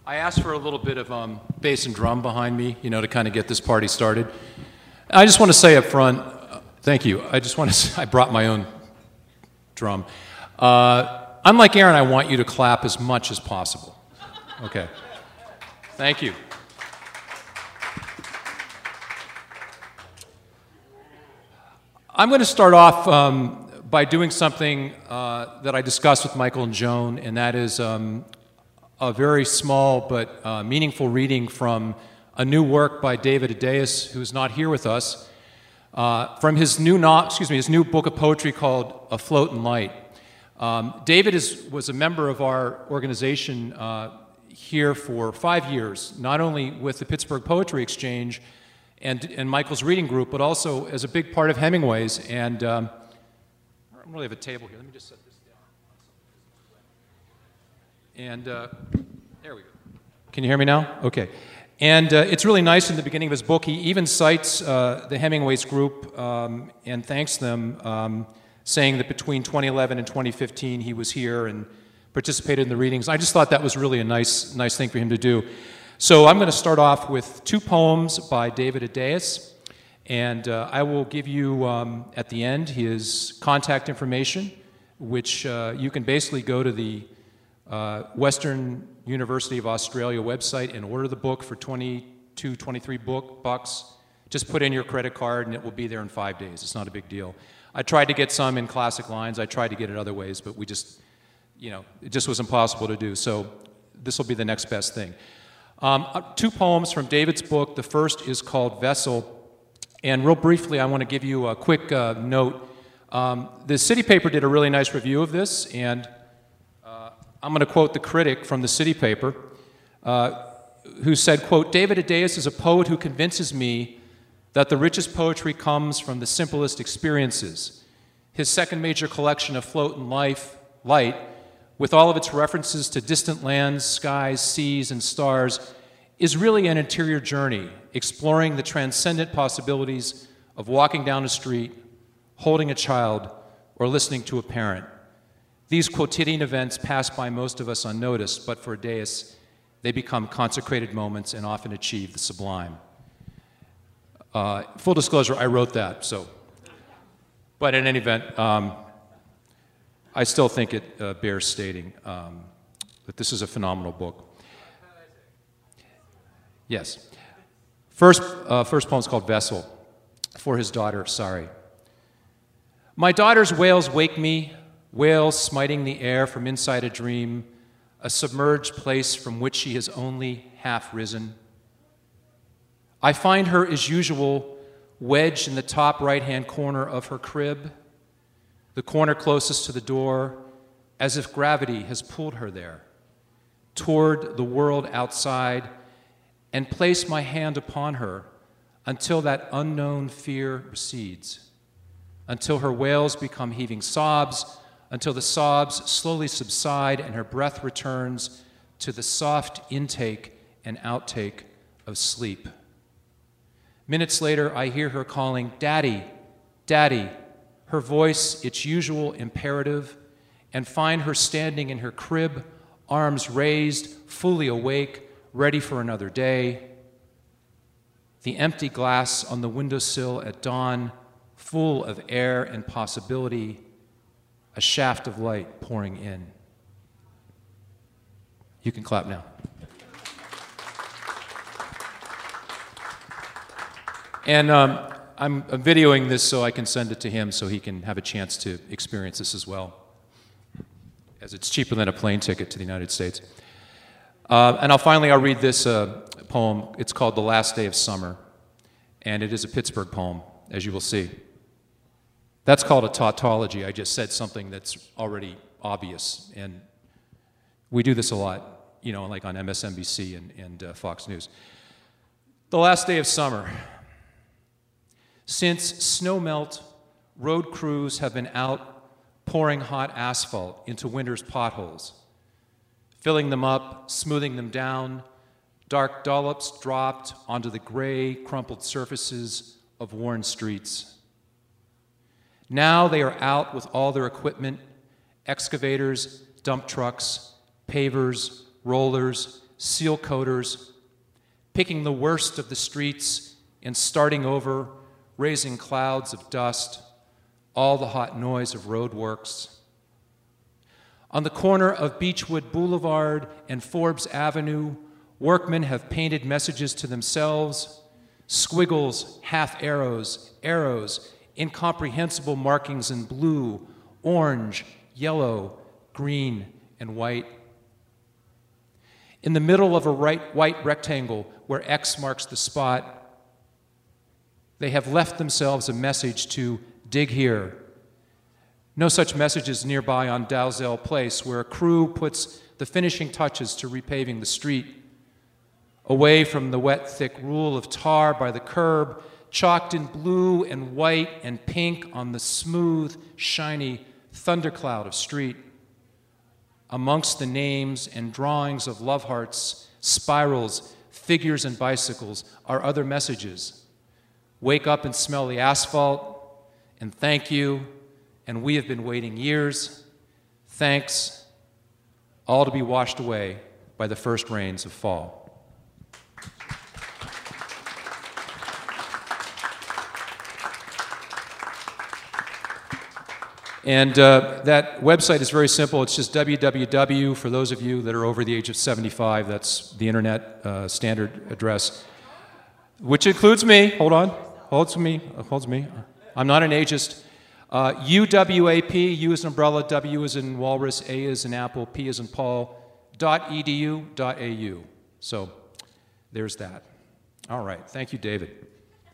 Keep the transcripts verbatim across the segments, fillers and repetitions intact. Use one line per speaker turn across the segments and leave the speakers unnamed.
I asked for a little bit of um, bass and drum behind me, you know, to kind of get this party started. I just want to say up front, uh, thank you. I just want to say, I brought my own drum. Uh, unlike Aaron, I want you to clap as much as possible. Okay. Thank you. I'm going to start off um, by doing something uh, that I discussed with Michael and Joan, and that is um, a very small but uh, meaningful reading from a new work by David Edeus, who is not here with us, uh, from his new, no excuse me, his new book of poetry called Afloat in Light. Um, David is, was a member of our organization uh, here for five years, not only with the Pittsburgh Poetry Exchange and, and Michael's reading group, but also as a big part of Hemingway's. And um, I don't really have a table here. Let me just set this down. And uh, there we go. Can you hear me now? Okay. And uh, it's really nice in the beginning of his book. He even cites uh, the Hemingway's group um, and thanks them, um, saying that between twenty eleven and twenty fifteen he was here and participated in the readings. I just thought that was really a nice, nice thing for him to do. So I'm going to start off with two poems by David Edeus, and uh, I will give you um, at the end his contact information, which uh, you can basically go to the uh, Western University of Australia website and order the book for twenty-two, twenty-three book, bucks. Just put in your credit card and it will be there in five days. It's not a big deal. I tried to get some in classic lines. I tried to get it other ways, but we just, you know, it just was impossible to do. So this will be the next best thing. Um, uh, two poems from David's book. The first is called Vessel. And real briefly, I want to give you a quick uh, note. Um, the City Paper did a really nice review of this, and uh, I'm going to quote the critic from the City Paper, uh, who said, quote, "David Edeus is a poet who convinces me that the richest poetry comes from the simplest experiences. His second major collection, Afloat in Life, Light, with all of its references to distant lands, skies, seas, and stars, is really an interior journey, exploring the transcendent possibilities of walking down a street, holding a child, or listening to a parent. These quotidian events pass by most of us unnoticed, but for Edeus, they become consecrated moments and often achieve the sublime." Uh, full disclosure, I wrote that, so. But in any event, um, I still think it uh, bears stating um, that this is a phenomenal book. Yes. First, uh, first poem is called Vessel, for his daughter, Sari. "My daughter's wails wake me, wails smiting the air from inside a dream, a submerged place from which she has only half risen. I find her, as usual, wedged in the top right-hand corner of her crib, the corner closest to the door, as if gravity has pulled her there, toward the world outside, and place my hand upon her until that unknown fear recedes, until her wails become heaving sobs, until the sobs slowly subside and her breath returns to the soft intake and outtake of sleep. Minutes later, I hear her calling, 'Daddy, Daddy,' her voice its usual imperative, and find her standing in her crib, arms raised, fully awake, ready for another day. The empty glass on the windowsill at dawn, full of air and possibility, a shaft of light pouring in." You can clap now. And um, I'm, I'm videoing this so I can send it to him so he can have a chance to experience this as well, as it's cheaper than a plane ticket to the United States. Uh, and I'll finally, I'll read this uh, poem. It's called The Last Day of Summer, and it is a Pittsburgh poem, as you will see. That's called a tautology. I just said something that's already obvious, and we do this a lot, you know, like on M S N B C and, and uh, Fox News. The last day of summer. Since snowmelt, road crews have been out pouring hot asphalt into winter's potholes, filling them up, smoothing them down, dark dollops dropped onto the gray, crumpled surfaces of worn streets. Now they are out with all their equipment, excavators, dump trucks, pavers, rollers, seal coaters, picking the worst of the streets and starting over, raising clouds of dust, all the hot noise of roadworks. On the corner of Beechwood Boulevard and Forbes Avenue, workmen have painted messages to themselves, squiggles, half arrows, arrows, incomprehensible markings in blue, orange, yellow, green, and white. In the middle of a right, white rectangle where X marks the spot, they have left themselves a message to dig here. No such messages nearby on Dalzell Place, where a crew puts the finishing touches to repaving the street. Away from the wet, thick rule of tar by the curb, chalked in blue and white and pink on the smooth, shiny thundercloud of street. Amongst the names and drawings of love hearts, spirals, figures, and bicycles are other messages. Wake up and smell the asphalt, and thank you, and we have been waiting years. Thanks, all to be washed away by the first rains of fall. And uh, that website is very simple. It's just w w w, for those of you that are over the age of seventy-five, that's the internet uh, standard address, which includes me. Hold on. Holds me. Holds me. I'm not an ageist. Uh, U W A P, U is an umbrella, W is in walrus, A is in apple, P is in Paul, dot edu, dot au. So there's that. All right. Thank you, David.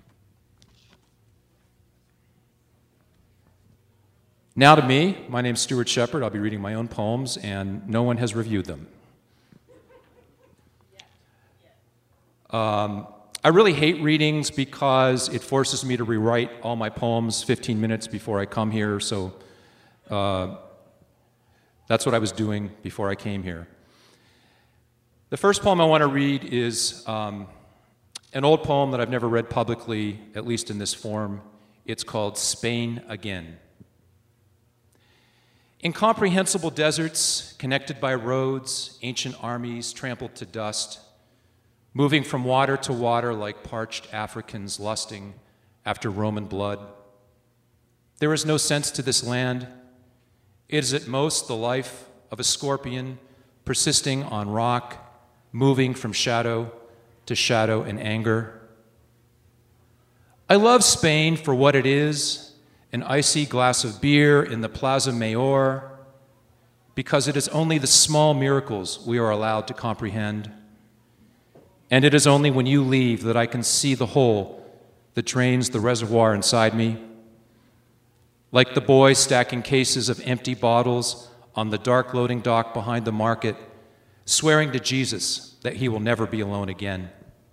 Now to me, my name's Stuart Shepard. I'll be reading my own poems, and no one has reviewed them. Um, I really hate readings because it forces me to rewrite all my poems fifteen minutes before I come here, so uh, that's what I was doing before I came here. The first poem I want to read is um, an old poem that I've never read publicly, at least in this form. It's called Spain Again. Incomprehensible deserts, connected by roads, ancient armies trampled to dust, moving from water to water like parched Africans lusting after Roman blood. There is no sense to this land. It is at most the life of a scorpion persisting on rock, moving from shadow to shadow in anger. I love Spain for what it is, an icy glass of beer in the Plaza Mayor, because it is only the small miracles we are allowed to comprehend. And it is only when you leave that I can see the hole that drains the reservoir inside me. Like the boy stacking cases of empty bottles on the dark loading dock behind the market, swearing to Jesus that he will never be alone again.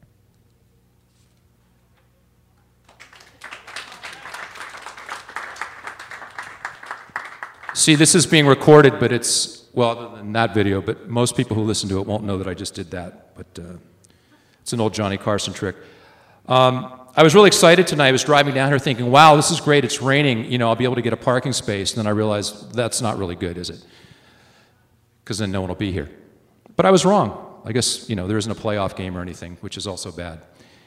See, this is being recorded, but it's, well, other than that video, but most people who listen to it won't know that I just did that. But uh, it's an old Johnny Carson trick. Um, I was really excited tonight. I was driving down here thinking, wow, this is great. It's raining. You know, I'll be able to get a parking space. And then I realized that's not really good, is it? Because then no one will be here. But I was wrong. I guess, you know, there isn't a playoff game or anything, which is also bad.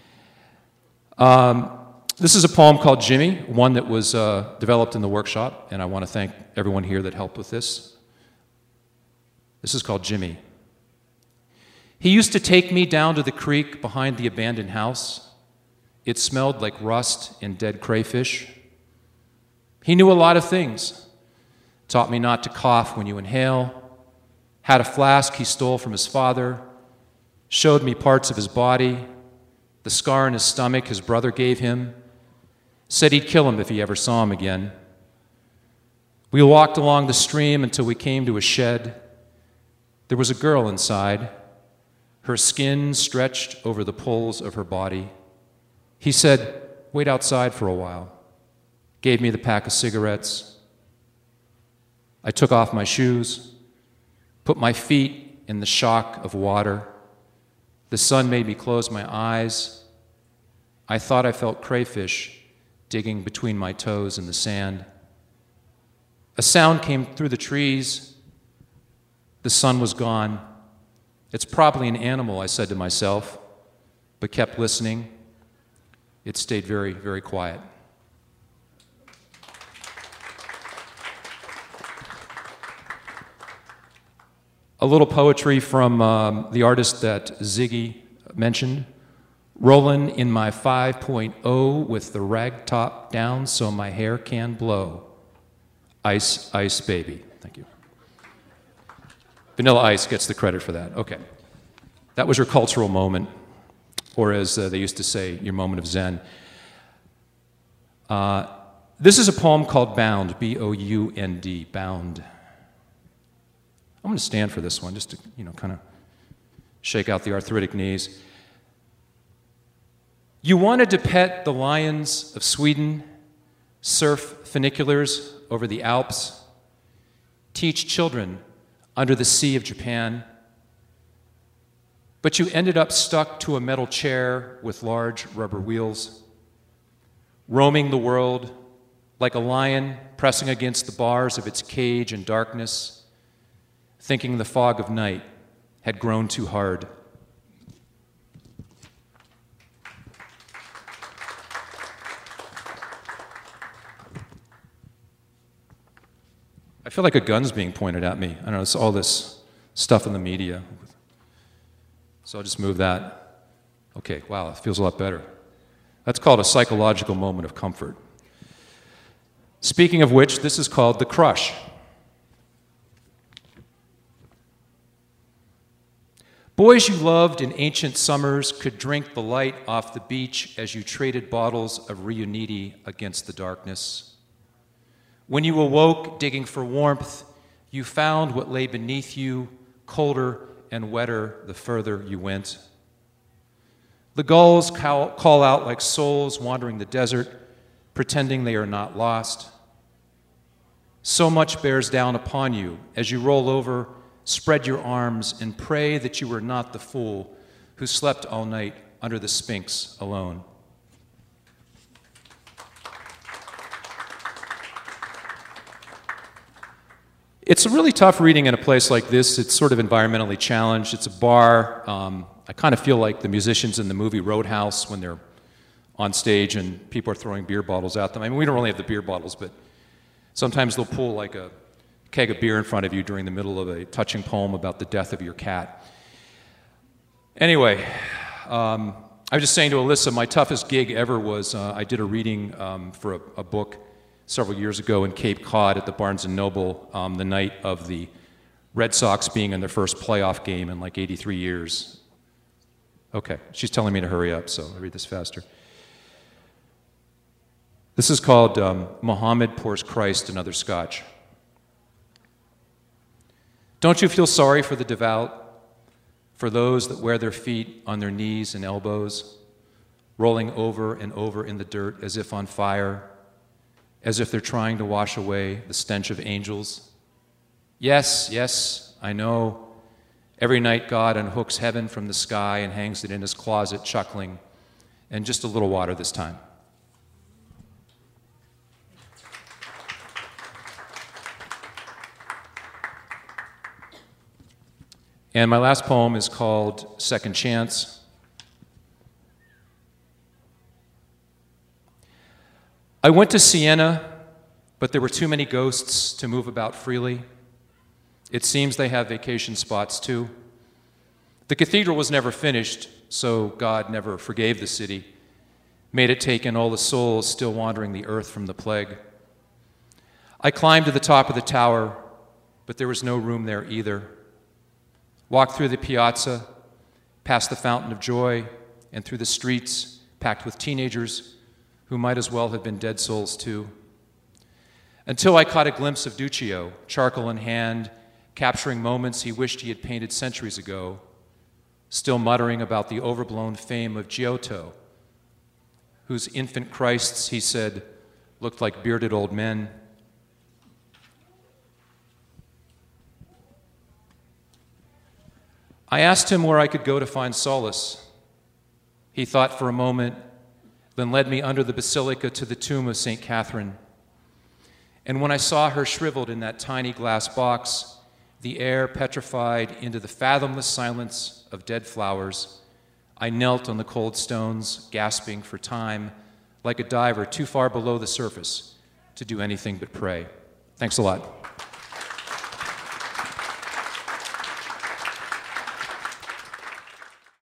Um, This is a poem called Jimmy, one that was uh, developed in the workshop, and I want to thank everyone here that helped with this. This is called Jimmy. He used to take me down to the creek behind the abandoned house. It smelled like rust and dead crayfish. He knew a lot of things. Taught me not to cough when you inhale. Had a flask he stole from his father. Showed me parts of his body. The scar in his stomach his brother gave him. Said he'd kill him if he ever saw him again. We walked along the stream until we came to a shed. There was a girl inside. Her skin stretched over the poles of her body. He said, wait outside for a while. Gave me the pack of cigarettes. I took off my shoes, put my feet in the shock of water. The sun made me close my eyes. I thought I felt crayfish digging between my toes in the sand. A sound came through the trees. The sun was gone. It's probably an animal, I said to myself, but kept listening. It stayed very, very quiet. A little poetry from um, the artist that Ziggy mentioned. Rolling in my five point oh with the rag top down so my hair can blow. Ice, ice, baby. Thank you. Vanilla Ice gets the credit for that. Okay. That was your cultural moment, or as uh, they used to say, your moment of Zen. Uh, this is a poem called Bound, B O U N D, Bound. I'm going to stand for this one just to, you know, kind of shake out the arthritic knees. You wanted to pet the lions of Sweden, surf funiculars over the Alps, teach children under the sea of Japan, but you ended up stuck to a metal chair with large rubber wheels, roaming the world like a lion pressing against the bars of its cage in darkness, thinking the fog of night had grown too hard. I feel like a gun's being pointed at me. I don't know, it's all this stuff in the media. So I'll just move that. Okay, wow, it feels a lot better. That's called a psychological moment of comfort. Speaking of which, this is called The Crush. Boys you loved in ancient summers could drink the light off the beach as you traded bottles of Riunite against the darkness. When you awoke, digging for warmth, you found what lay beneath you, colder and wetter the further you went. The gulls call out like souls wandering the desert, pretending they are not lost. So much bears down upon you as you roll over, spread your arms, and pray that you were not the fool who slept all night under the Sphinx alone. It's really tough reading in a place like this. It's sort of environmentally challenged. It's a bar. Um, I kind of feel like the musicians in the movie Roadhouse when they're on stage and people are throwing beer bottles at them. I mean, we don't really have the beer bottles, but sometimes they'll pull like a keg of beer in front of you during the middle of a touching poem about the death of your cat. Anyway, um, I was just saying to Alyssa, my toughest gig ever was uh, I did a reading um, for a, a book several years ago in Cape Cod at the Barnes and Noble um, the night of the Red Sox being in their first playoff game in like eighty-three years. Okay, she's telling me to hurry up, so I read this faster. This is called um, Muhammad Pours Christ Another Scotch. Don't you feel sorry for the devout, for those that wear their feet on their knees and elbows, rolling over and over in the dirt as if on fire, as if they're trying to wash away the stench of angels? Yes, yes, I know. Every night God unhooks heaven from the sky and hangs it in his closet, chuckling, and just a little water this time. And my last poem is called Second Chance. I went to Siena, but there were too many ghosts to move about freely. It seems they have vacation spots too. The cathedral was never finished, so God never forgave the city, made it take in all the souls still wandering the earth from the plague. I climbed to the top of the tower, but there was no room there either. Walked through the piazza, past the Fountain of Joy, and through the streets packed with teenagers who might as well have been dead souls too. Until I caught a glimpse of Duccio, charcoal in hand, capturing moments he wished he had painted centuries ago, still muttering about the overblown fame of Giotto, whose infant Christs, he said, looked like bearded old men. I asked him where I could go to find solace. He thought for a moment, then led me under the basilica to the tomb of Saint Catherine. And when I saw her shriveled in that tiny glass box, the air petrified into the fathomless silence of dead flowers, I knelt on the cold stones, gasping for time, like a diver too far below the surface to do anything but pray. Thanks a lot.